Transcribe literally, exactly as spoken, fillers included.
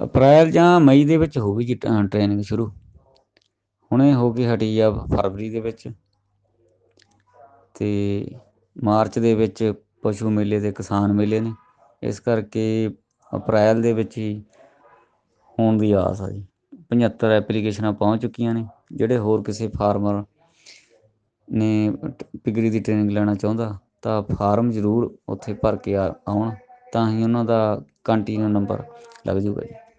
ਅਪ੍ਰੈਲ ਜਾਂ ਮਈ ਦੇ ਵਿੱਚ ਹੋਊਗੀ ਜੀ ਟ੍ਰੇਨਿੰਗ ਸ਼ੁਰੂ। ਹੁਣੇ ਹੋ ਕੇ ਹਟੀ ਆ ਫਰਵਰੀ ਦੇ ਵਿੱਚ, ਅਤੇ ਮਾਰਚ ਦੇ ਵਿੱਚ ਪਸ਼ੂ ਮੇਲੇ ਅਤੇ ਕਿਸਾਨ ਮੇਲੇ ਨੇ, ਇਸ ਕਰਕੇ ਅਪ੍ਰੈਲ ਦੇ ਵਿੱਚ ਹੀ ਹੋਣ ਦੀ ਆਸ ਆ ਜੀ। ਪਝੱਤਰ ਐਪਲੀਕੇਸ਼ਨਾਂ ਪਹੁੰਚ ਚੁੱਕੀਆਂ ਨੇ। ਜਿਹੜੇ ਹੋਰ ਕਿਸੇ ਫਾਰਮਰ ਨੇ ਪਿਗਰੀ ਦੀ ਟ੍ਰੇਨਿੰਗ ਲੈਣਾ ਚਾਹੁੰਦਾ ਤਾਂ ਫਾਰਮ ਜ਼ਰੂਰ ਉੱਥੇ ਭਰ ਕੇ ਆ ਆਉਣ, ਤਾਂ ਹੀ ਉਹਨਾਂ ਦਾ ਕੰਟੀਨਿਊ ਨੰਬਰ ਲੱਗ ਜੂਗਾ ਜੀ।